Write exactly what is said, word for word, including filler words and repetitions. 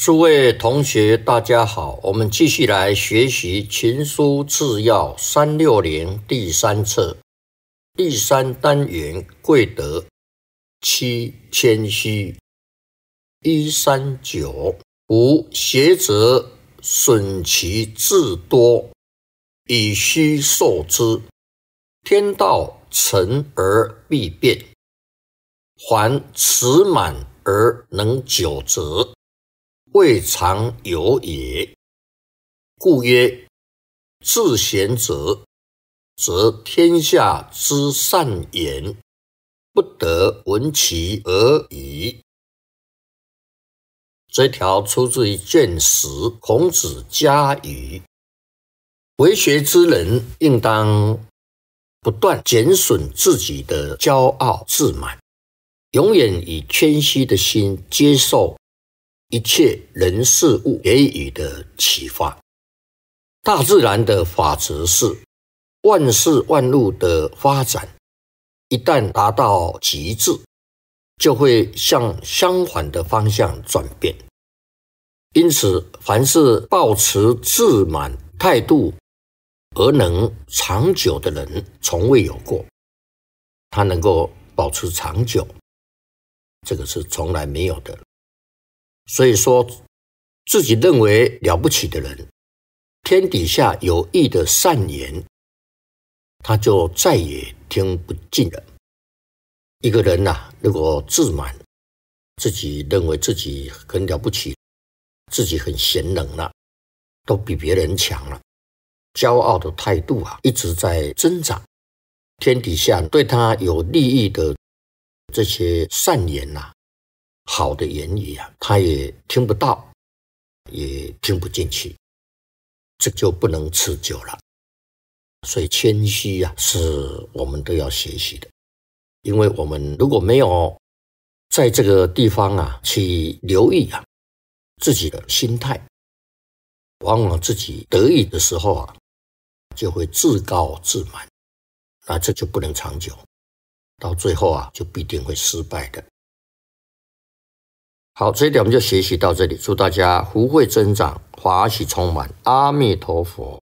诸位同学，大家好，我们继续来学习《群书治要》三六零第三册第三单元贵德七谦虚一三九吾学则损其智多，以虚受之。天道成而必变，凡持满而能久则，未尝有也。故曰：治贤者，则天下之善言，不得闻其而已。这条出自于卷十《孔子家语》。为学之人，应当不断减损自己的骄傲自满，永远以谦虚的心接受一切人事物给予的启发。大自然的法则是，万事万物的发展一旦达到极致，就会向相反的方向转变。因此，凡是抱持自满态度而能长久的人，从未有过。他能够保持长久，这个是从来没有的。所以说，自己认为了不起的人，天底下有益的善言，他就再也听不进了。一个人啊，如果自满，自己认为自己很了不起，自己很贤能了，都比别人强了，骄傲的态度啊，一直在增长。天底下对他有利益的这些善言啊，好的言语啊，他也听不到，也听不进去，这就不能持久了。所以谦虚啊，是我们都要学习的。因为我们如果没有在这个地方啊去留意啊自己的心态，往往自己得意的时候啊，就会自高自满，那这就不能长久，到最后啊，就必定会失败的。好，这一点我们就学习到这里，祝大家福慧增长，法喜充满，阿弥陀佛。